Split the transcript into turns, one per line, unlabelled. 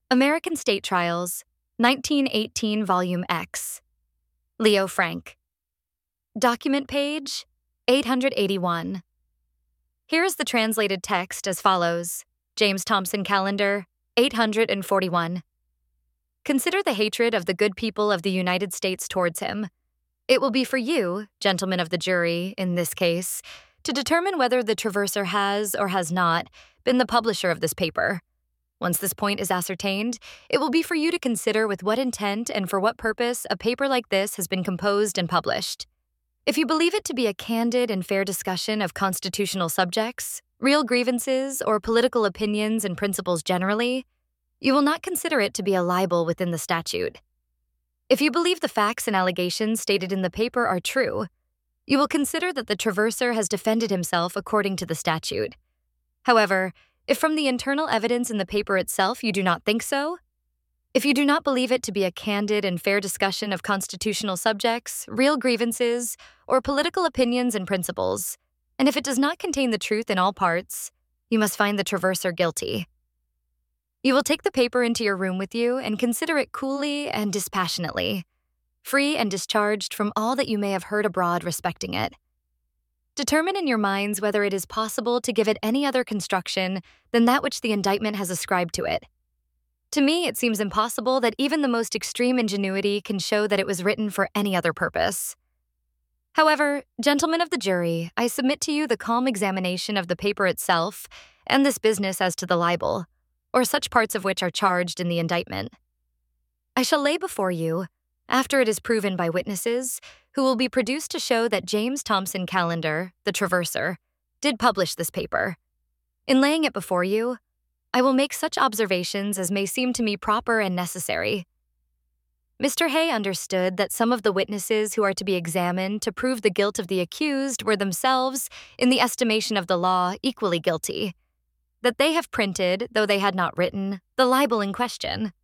American State Trials, 1918 Volume X. Leo Frank. Document page 881. Here is the translated text as follows. James Thompson Calendar, 841. Consider the hatred of the good people of the United States towards him. It will be for you, gentlemen of the jury, in this case, to determine whether the traverser has or has not been the publisher of this paper. Once this point is ascertained, it will be for you to consider with what intent and for what purpose a paper like this has been composed and published. If you believe it to be a candid and fair discussion of constitutional subjects, real grievances, or political opinions and principles generally, you will not consider it to be a libel within the statute. If you believe the facts and allegations stated in the paper are true, you will consider that the traverser has defended himself according to the statute. However, if from the internal evidence in the paper itself you do not think so, if you do not believe it to be a candid and fair discussion of constitutional subjects, real grievances, or political opinions and principles, and if it does not contain the truth in all parts, you must find the traverser guilty. You will take the paper into your room with you and consider it coolly and dispassionately, free and discharged from all that you may have heard abroad respecting it. Determine in your minds whether it is possible to give it any other construction than that which the indictment has ascribed to it. To me, it seems impossible that even the most extreme ingenuity can show that it was written for any other purpose. However, gentlemen of the jury, I submit to you the calm examination of the paper itself and this business as to the libel, or such parts of which are charged in the indictment. I shall lay before you, after it is proven by witnesses, who will be produced to show that James Thompson Calendar, the traverser, did publish this paper. In laying it before you, I will make such observations as may seem to me proper and necessary. Mr. Hay understood that some of the witnesses who are to be examined to prove the guilt of the accused were themselves, in the estimation of the law, equally guilty, that they have printed, though they had not written, the libel in question.